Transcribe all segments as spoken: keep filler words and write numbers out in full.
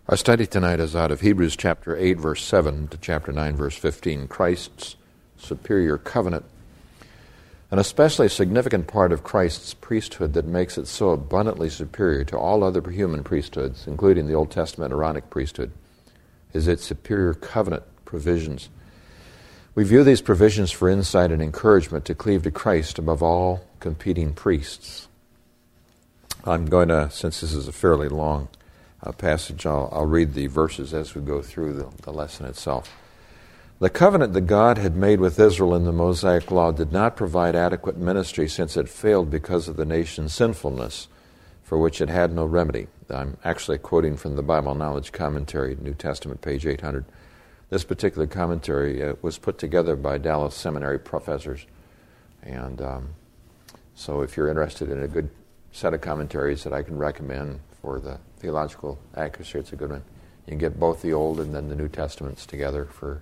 Our study tonight is out of Hebrews chapter eight, verse seven to chapter nine, verse fifteen, Christ's superior covenant. An especially significant part of Christ's priesthood that makes it so abundantly superior to all other human priesthoods, including the Old Testament Aaronic priesthood, is its superior covenant provisions. We view these provisions for insight and encouragement to cleave to Christ above all competing priests. I'm going to, since this is a fairly long uh, passage, I'll, I'll read the verses as we go through the, the lesson itself. The covenant that God had made with Israel in the Mosaic Law did not provide adequate ministry since it failed because of the nation's sinfulness, for which it had no remedy. I'm actually quoting from the Bible Knowledge Commentary, New Testament, page eight hundred. This particular commentary uh, was put together by Dallas Seminary professors. And um, so if you're interested in a good set of commentaries that I can recommend for the theological accuracy, it's a good one. You can get both the Old and then the New Testaments together for,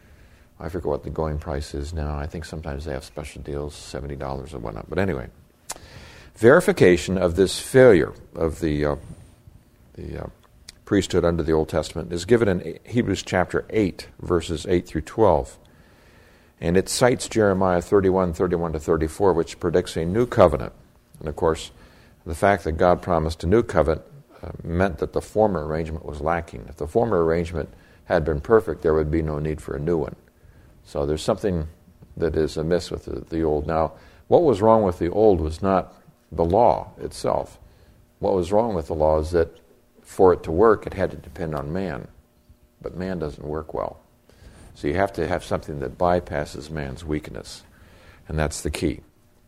I forget what the going price is now. I think sometimes they have special deals, seventy dollars or whatnot. But anyway, verification of this failure of the uh, the uh, priesthood under the Old Testament is given in Hebrews chapter eight, verses eight through twelve. And it cites Jeremiah thirty-one, thirty-one to thirty-four, which predicts a new covenant. And of course, the fact that God promised a new covenant uh, meant that the former arrangement was lacking. If the former arrangement had been perfect, there would be no need for a new one. So there's something that is amiss with the, the old. Now, what was wrong with the old was not the law itself. What was wrong with the law is that for it to work, it had to depend on man. But man doesn't work well. So you have to have something that bypasses man's weakness. And that's the key.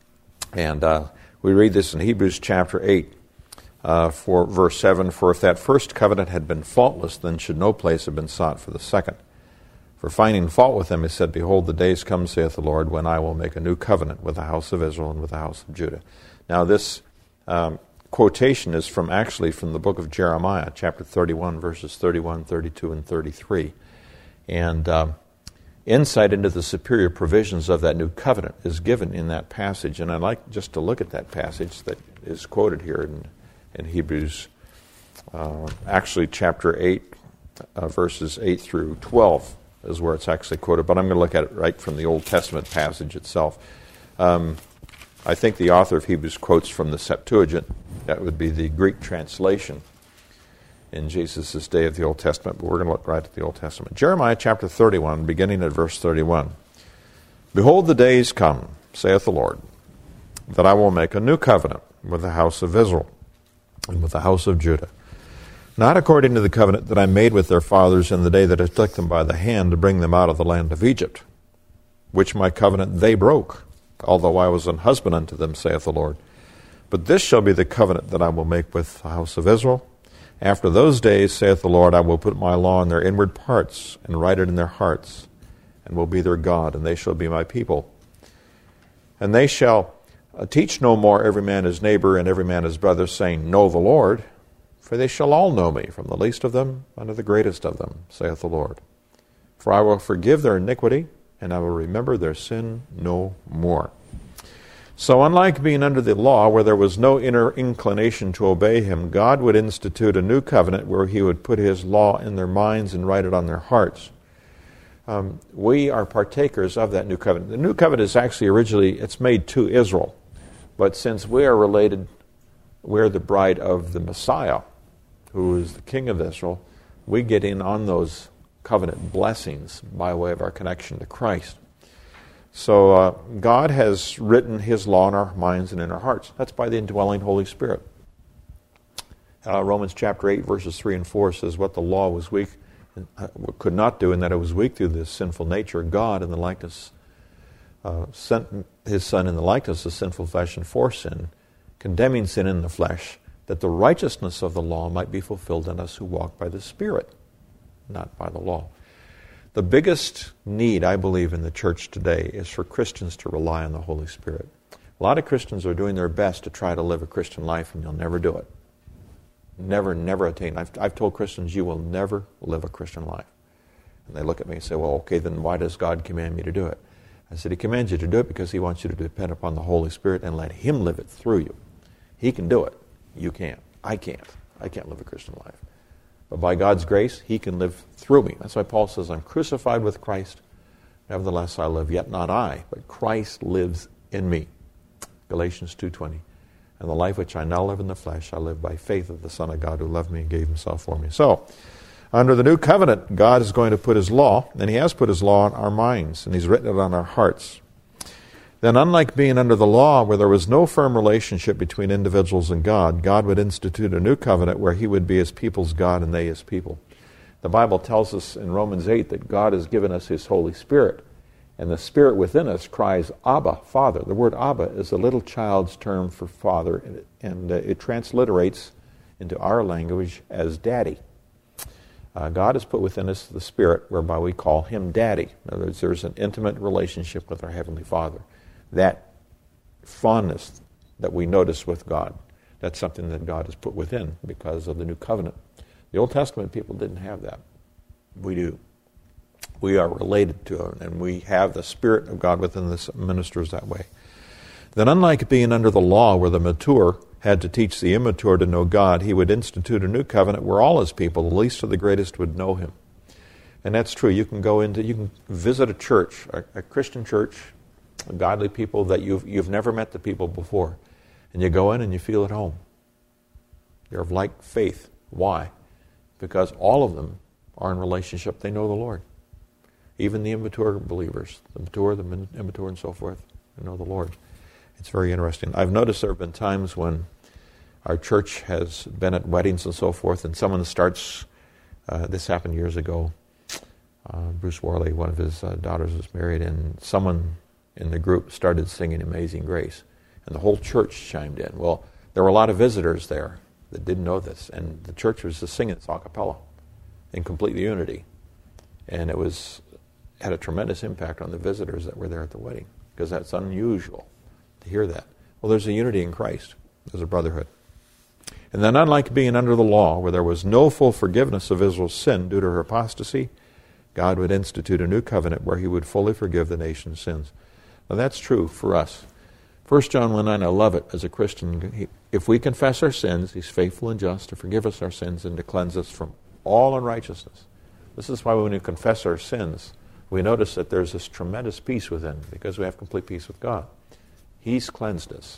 And uh, we read this in Hebrews chapter eight, uh, for verse seven, For if that first covenant had been faultless, then should no place have been sought for the second. For finding fault with them, he said, Behold, the days come, saith the Lord, when I will make a new covenant with the house of Israel and with the house of Judah. Now this um, quotation is from actually from the book of Jeremiah, chapter thirty-one, verses thirty-one, thirty-two, and thirty-three. And um, insight into the superior provisions of that new covenant is given in that passage. And I'd like just to look at that passage that is quoted here in, in Hebrews, uh, actually chapter eight, uh, verses eight through twelve. Is where it's actually quoted, but I'm going to look at it right from the Old Testament passage itself. Um, I think the author of Hebrews quotes from the Septuagint. That would be the Greek translation in Jesus' day of the Old Testament, but we're going to look right at the Old Testament. Jeremiah chapter thirty-one, beginning at verse thirty-one. Behold, the days come, saith the Lord, that I will make a new covenant with the house of Israel and with the house of Judah, not according to the covenant that I made with their fathers in the day that I took them by the hand to bring them out of the land of Egypt, which my covenant they broke, although I was an husband unto them, saith the Lord. But this shall be the covenant that I will make with the house of Israel. After those days, saith the Lord, I will put my law in their inward parts, and write it in their hearts, and will be their God, and they shall be my people. And they shall uh, teach no more every man his neighbor and every man his brother, saying, Know the Lord, for they shall all know me, from the least of them unto the greatest of them, saith the Lord. For I will forgive their iniquity, and I will remember their sin no more. So unlike being under the law, where there was no inner inclination to obey him, God would institute a new covenant where he would put his law in their minds and write it on their hearts. Um, we are partakers of that new covenant. The new covenant is actually originally, it's made to Israel. But since we are related, we're the bride of the Messiah, who is the King of Israel, we get in on those covenant blessings by way of our connection to Christ. So uh, God has written his law in our minds and in our hearts. That's by the indwelling Holy Spirit. Uh, Romans chapter eight, verses three and four says what the law was weak, uh, could not do, and that it was weak through this sinful nature. God, in the likeness, uh, sent his Son in the likeness of sinful flesh and for sin, condemning sin in the flesh, that the righteousness of the law might be fulfilled in us who walk by the Spirit, not by the law. The biggest need, I believe, in the church today is for Christians to rely on the Holy Spirit. A lot of Christians are doing their best to try to live a Christian life, and you'll never do it. Never, never attain. I've, I've told Christians, you will never live a Christian life. And they look at me and say, well, okay, then why does God command me to do it? I said, he commands you to do it because he wants you to depend upon the Holy Spirit and let him live it through you. He can do it. You can't. I can't. I can't live a Christian life. But by God's grace, he can live through me. That's why Paul says, I'm crucified with Christ. Nevertheless, I live, yet not I, but Christ lives in me. Galatians two twenty. And the life which I now live in the flesh, I live by faith of the Son of God who loved me and gave himself for me. So, under the new covenant, God is going to put his law, and he has put his law on our minds, and he's written it on our hearts. Then, unlike being under the law where there was no firm relationship between individuals and God, God would institute a new covenant where he would be his people's God and they his people. The Bible tells us in Romans eight that God has given us his Holy Spirit, and the Spirit within us cries, Abba, Father. The word Abba is a little child's term for father, and it, and, uh, it transliterates into our language as daddy. Uh, God has put within us the Spirit whereby we call him Daddy. In other words, there's an intimate relationship with our Heavenly Father. That fondness that we notice with God, that's something that God has put within because of the new covenant. The Old Testament people didn't have that. We do. We are related to him, and we have the Spirit of God within us that ministers that way. Then, unlike being under the law where the mature had to teach the immature to know God, he would institute a new covenant where all his people, the least of the greatest, would know him. And that's true. You can go into, you can visit a church, a, a Christian church, godly people that you've you've never met the people before, and you go in and you feel at home. You're of like faith. Why? Because all of them are in relationship. They know the Lord. Even the immature believers, the mature, the immature, and so forth, they know the Lord. It's very interesting. I've noticed there have been times when our church has been at weddings and so forth, and someone starts, uh, this happened years ago, uh, Bruce Worley, one of his uh, daughters was married, and someone in the group started singing Amazing Grace, and the whole church chimed in. Well, there were a lot of visitors there that didn't know this, and the church was just singing it a cappella in complete unity, and it was had a tremendous impact on the visitors that were there at the wedding, because that's unusual to hear that. Well, there's a unity in Christ. There's a brotherhood. And then, unlike being under the law, where there was no full forgiveness of Israel's sin due to her apostasy, God would institute a new covenant where he would fully forgive the nation's sins. Now, that's true for us. First John one nine, I love it as a Christian. If we confess our sins, he's faithful and just to forgive us our sins and to cleanse us from all unrighteousness. This is why when we confess our sins, we notice that there's this tremendous peace within, because we have complete peace with God. He's cleansed us.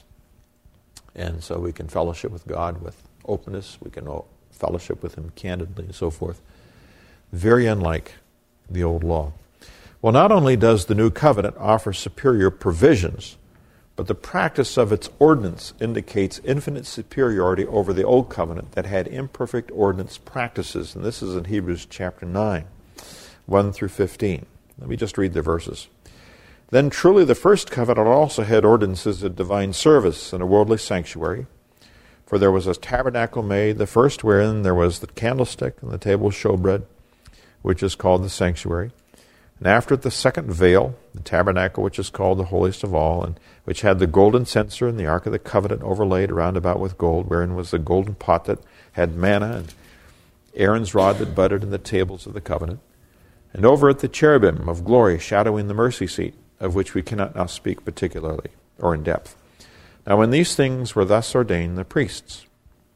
And so we can fellowship with God with openness. We can fellowship with him candidly and so forth. Very unlike the old law. Well, not only does the new covenant offer superior provisions, but the practice of its ordinance indicates infinite superiority over the old covenant that had imperfect ordinance practices. And this is in Hebrews chapter nine, one through fifteen. Let me just read the verses. Then truly the first covenant also had ordinances of divine service and a worldly sanctuary. For there was a tabernacle made, the first wherein there was the candlestick and the table of showbread, which is called the sanctuary. And after it the second veil, the tabernacle which is called the holiest of all, and which had the golden censer and the ark of the covenant overlaid round about with gold, wherein was the golden pot that had manna, and Aaron's rod that budded in the tables of the covenant. And over it the cherubim of glory shadowing the mercy seat, of which we cannot now speak particularly or in depth. Now when these things were thus ordained, the priests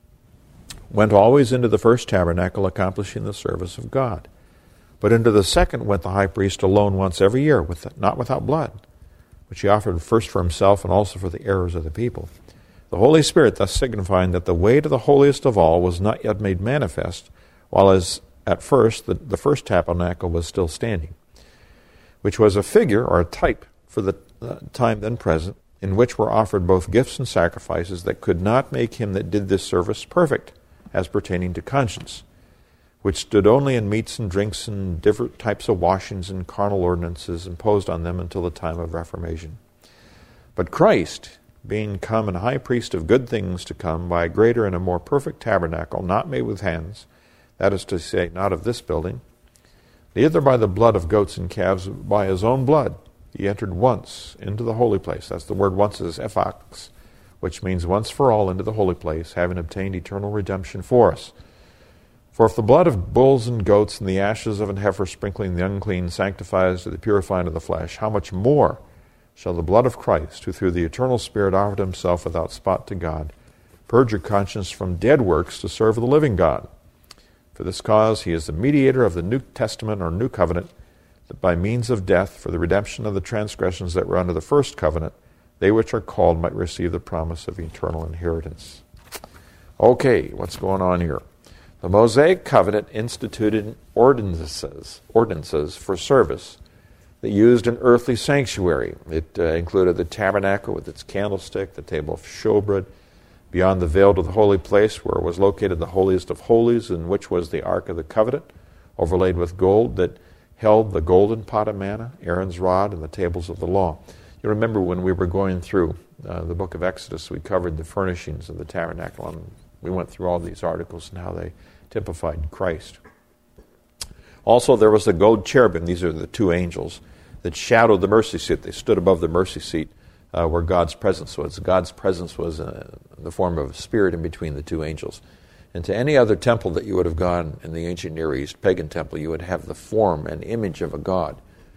went always into the first tabernacle, accomplishing the service of God. But into the second went the high priest alone once every year, with, not without blood, which he offered first for himself and also for the errors of the people. The Holy Spirit thus signifying that the way to the holiest of all was not yet made manifest, while as at first the, the first tabernacle was still standing, which was a figure or a type for the uh, time then present, in which were offered both gifts and sacrifices that could not make him that did this service perfect, as pertaining to conscience, which stood only in meats and drinks and different types of washings and carnal ordinances imposed on them until the time of Reformation. But Christ, being come and high priest of good things to come, by a greater and a more perfect tabernacle, not made with hands, that is to say, not of this building, neither by the blood of goats and calves, but by his own blood, he entered once into the holy place. That's the word once is ephax, which means once for all into the holy place, having obtained eternal redemption for us. For if the blood of bulls and goats and the ashes of an heifer sprinkling the unclean sanctifies to the purifying of the flesh, how much more shall the blood of Christ, who through the eternal Spirit offered himself without spot to God, purge your conscience from dead works to serve the living God? For this cause he is the mediator of the New Testament or New Covenant, that by means of death, for the redemption of the transgressions that were under the first covenant, they which are called might receive the promise of eternal inheritance. Okay, what's going on here? The Mosaic covenant instituted ordinances, ordinances for service that used an earthly sanctuary. It uh, included the tabernacle with its candlestick, the table of showbread, beyond the veil to the holy place where was located the holiest of holies, in which was the Ark of the Covenant, overlaid with gold, that held the golden pot of manna, Aaron's rod, and the tables of the law. You remember when we were going through uh, the book of Exodus, we covered the furnishings of the tabernacle, and we went through all these articles and how they typified Christ. Also, there was the gold cherubim. These are the two angels that shadowed the mercy seat. They stood above the mercy seat uh, where God's presence was. God's presence was uh, in the form of a spirit in between the two angels. And to any other temple that you would have gone in the ancient Near East, pagan temple, you would have the form and image of a god.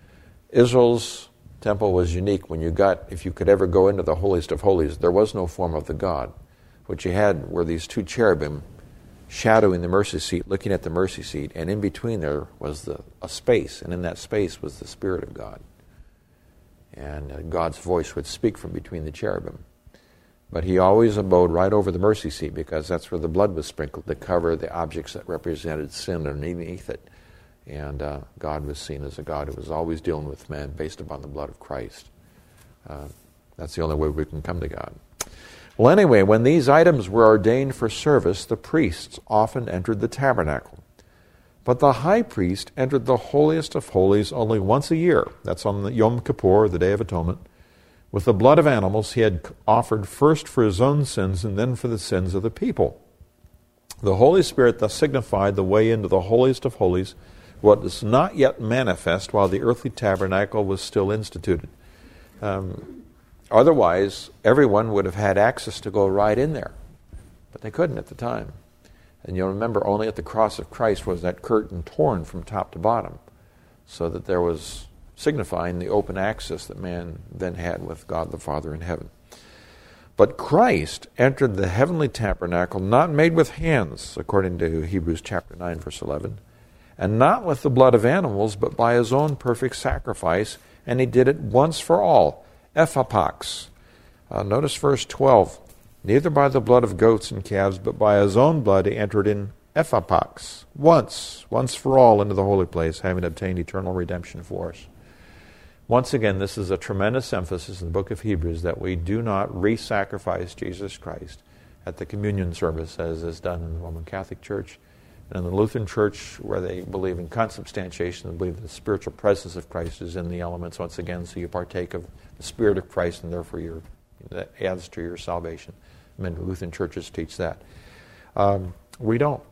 Israel's temple was unique. When you got, if you could ever go into the holiest of holies, there was no form of the god. What you had were these two cherubim shadowing the mercy seat, looking at the mercy seat, and in between there was the, a space, and in that space was the Spirit of God. And uh, God's voice would speak from between the cherubim. But he always abode right over the mercy seat, because that's where the blood was sprinkled to cover the objects that represented sin underneath it. And uh, God was seen as a God who was always dealing with men based upon the blood of Christ. Uh, that's the only way we can come to God. Well, anyway, when these items were ordained for service, the priests often entered the tabernacle. But the high priest entered the holiest of holies only once a year. That's on the Yom Kippur, the Day of Atonement. With the blood of animals he had offered first for his own sins and then for the sins of the people. The Holy Spirit thus signified the way into the holiest of holies, what was not yet manifest while the earthly tabernacle was still instituted. Um, Otherwise, everyone would have had access to go right in there. But they couldn't at the time. And you'll remember only at the cross of Christ was that curtain torn from top to bottom, so that there was signifying the open access that man then had with God the Father in heaven. But Christ entered the heavenly tabernacle not made with hands, according to Hebrews chapter nine, verse eleven, and not with the blood of animals, but by his own perfect sacrifice, and he did it once for all. Ephapax. Uh, notice verse twelve. Neither by the blood of goats and calves, but by his own blood he entered in ephapax, once, once for all into the holy place, having obtained eternal redemption for us. Once again, this is a tremendous emphasis in the book of Hebrews that we do not re-sacrifice Jesus Christ at the communion service as is done in the Roman Catholic Church. And in the Lutheran Church, where they believe in consubstantiation, they believe the spiritual presence of Christ is in the elements once again, so you partake of the Spirit of Christ, and therefore you're, that adds to your salvation. Many Lutheran churches teach that. Um, we don't.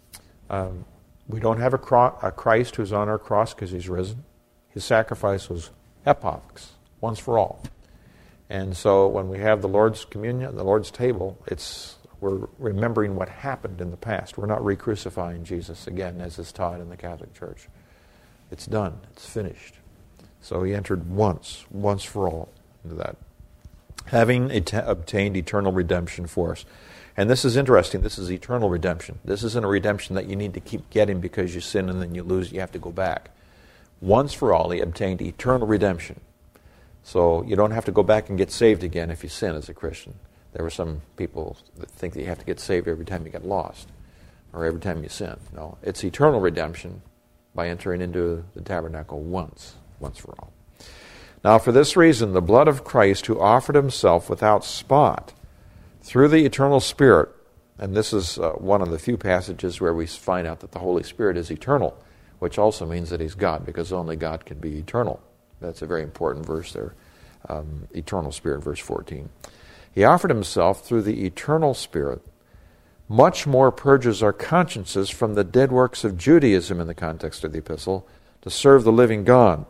Um, we don't have a, cro- a Christ who's on our cross because he's risen. His sacrifice was epochs, once for all. And so when we have the Lord's communion, the Lord's table, it's we're remembering what happened in the past. We're not re-crucifying Jesus again, as is taught in the Catholic Church. It's done. It's finished. So he entered once, once for all, into that, having et- obtained eternal redemption for us. And this is interesting. This is eternal redemption. This isn't a redemption that you need to keep getting because you sin and then you lose. You have to go back. Once for all, he obtained eternal redemption. So you don't have to go back and get saved again if you sin as a Christian. There were some people that think that you have to get saved every time you get lost or every time you sin. No, it's eternal redemption by entering into the tabernacle once, once for all. Now, for this reason, the blood of Christ, who offered himself without spot through the eternal Spirit, and this is uh, one of the few passages where we find out that the Holy Spirit is eternal, which also means that he's God, because only God can be eternal. That's a very important verse there, um, eternal Spirit, verse fourteen. He offered himself through the eternal Spirit, much more purges our consciences from the dead works of Judaism in the context of the epistle to serve the living God.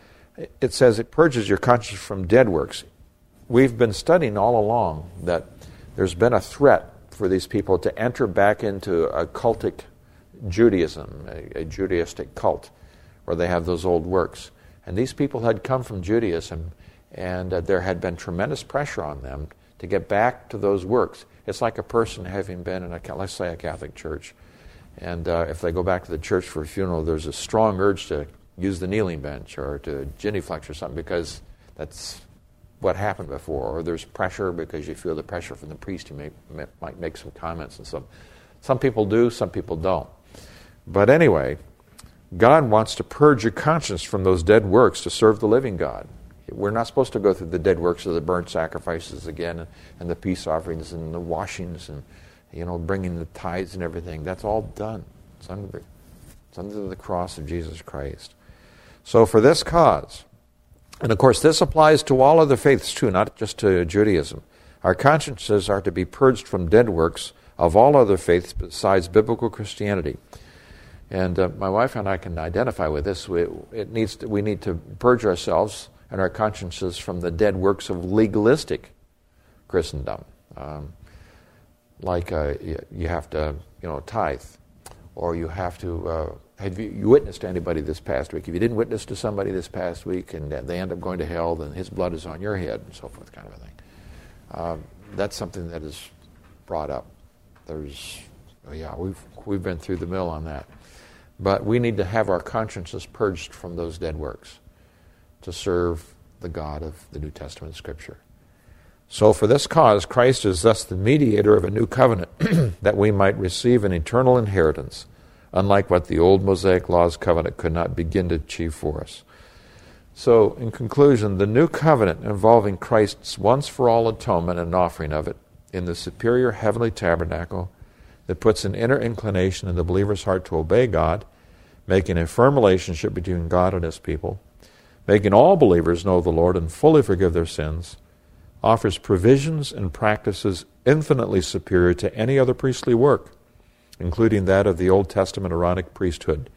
It says it purges your conscience from dead works. We've been studying all along that there's been a threat for these people to enter back into a cultic Judaism, a, a Judaistic cult, where they have those old works. And these people had come from Judaism, and uh, there had been tremendous pressure on them to get back to those works. It's like a person having been in a, let's say, a Catholic church, And uh, if they go back to the church for a funeral, there's a strong urge to use the kneeling bench or to genuflex or something because that's what happened before. Or there's pressure because you feel the pressure from the priest. You may, may, might make some comments. And some, some people do, some people don't. But anyway, God wants to purge your conscience from those dead works to serve the living God. We're not supposed to go through the dead works of the burnt sacrifices again and, and the peace offerings and the washings and, you know, bringing the tithes and everything. That's all done. It's under the, it's under the cross of Jesus Christ. So for this cause, and of course this applies to all other faiths too, not just to Judaism, our consciences are to be purged from dead works of all other faiths besides biblical Christianity. And uh, my wife and I can identify with this. We, it needs to, we need to purge ourselves and our consciences from the dead works of legalistic Christendom. Um, like uh, you, you have to, you know, tithe, or you have to. Uh, have you, you witnessed to anybody this past week? If you didn't witness to somebody this past week and they end up going to hell, then his blood is on your head, and so forth, kind of a thing. Um, that's something that is brought up. There's, oh yeah, we've we've been through the mill on that. But we need to have our consciences purged from those dead works to serve the God of the New Testament Scripture. So for this cause, Christ is thus the mediator of a new covenant, that we might receive an eternal inheritance, unlike what the old Mosaic law's covenant could not begin to achieve for us. So, in conclusion, the new covenant involving Christ's once-for-all atonement and offering of it in the superior heavenly tabernacle that puts an inner inclination in the believer's heart to obey God, making a firm relationship between God and His people, making all believers know the Lord and fully forgive their sins, offers provisions and practices infinitely superior to any other priestly work, including that of the Old Testament Aaronic priesthood.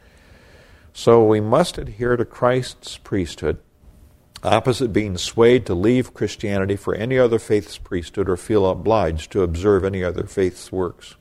So we must adhere to Christ's priesthood, opposite being swayed to leave Christianity for any other faith's priesthood or feel obliged to observe any other faith's works.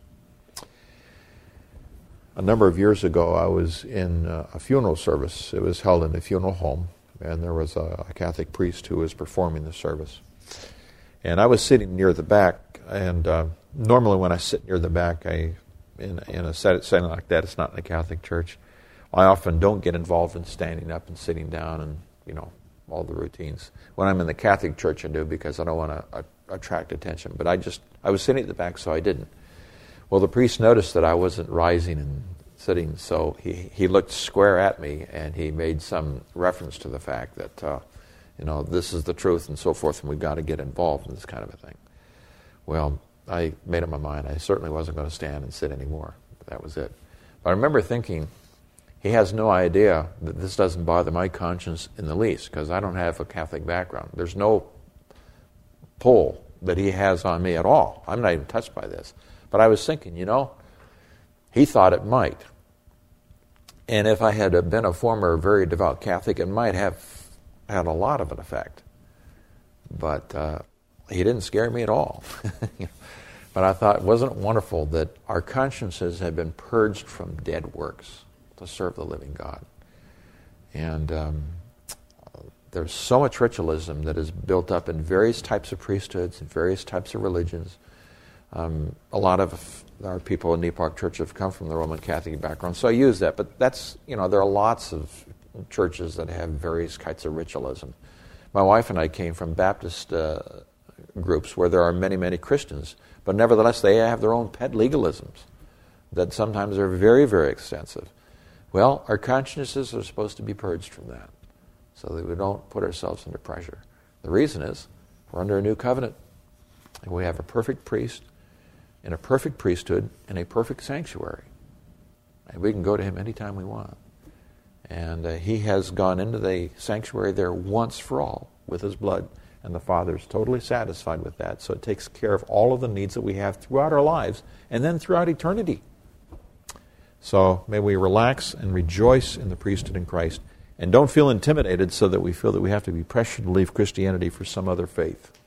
A number of years ago, I was in a funeral service. It was held in a funeral home, and there was a Catholic priest who was performing the service. And I was sitting near the back, and uh, normally when I sit near the back, I in, in a setting like that, it's not in a Catholic church, I often don't get involved in standing up and sitting down and, you know, all the routines. When I'm in the Catholic church, I do because I don't want to uh, attract attention. But I just, I was sitting at the back, so I didn't. Well, the priest noticed that I wasn't rising and sitting, so he, he looked square at me, and he made some reference to the fact that, uh, you know, this is the truth and so forth, and we've got to get involved in this kind of a thing. Well, I made up my mind. I certainly wasn't going to stand and sit anymore. That was it. But I remember thinking, he has no idea that this doesn't bother my conscience in the least, because I don't have a Catholic background. There's no pull that he has on me at all. I'm not even touched by this. But I was thinking, you know, he thought it might. And if I had been a former very devout Catholic, it might have had a lot of an effect. But uh, he didn't scare me at all. But I thought, wasn't it wonderful that our consciences have been purged from dead works to serve the living God? And um, there's so much ritualism that is built up in various types of priesthoods and various types of religions. Um, a lot of our people in New Park Church have come from the Roman Catholic background, so I use that. But that's, you know, there are lots of churches that have various kinds of ritualism. My wife and I came from Baptist uh, groups where there are many, many Christians, but nevertheless they have their own pet legalisms that sometimes are very, very extensive. Well, our consciences are supposed to be purged from that so that we don't put ourselves under pressure. The reason is we're under a new covenant, and we have a perfect priest in a perfect priesthood in a perfect sanctuary. And we can go to him anytime we want. And uh, he has gone into the sanctuary there once for all with his blood, and the Father is totally satisfied with that. So it takes care of all of the needs that we have throughout our lives and then throughout eternity. So may we relax and rejoice in the priesthood in Christ, and don't feel intimidated so that we feel that we have to be pressured to leave Christianity for some other faith.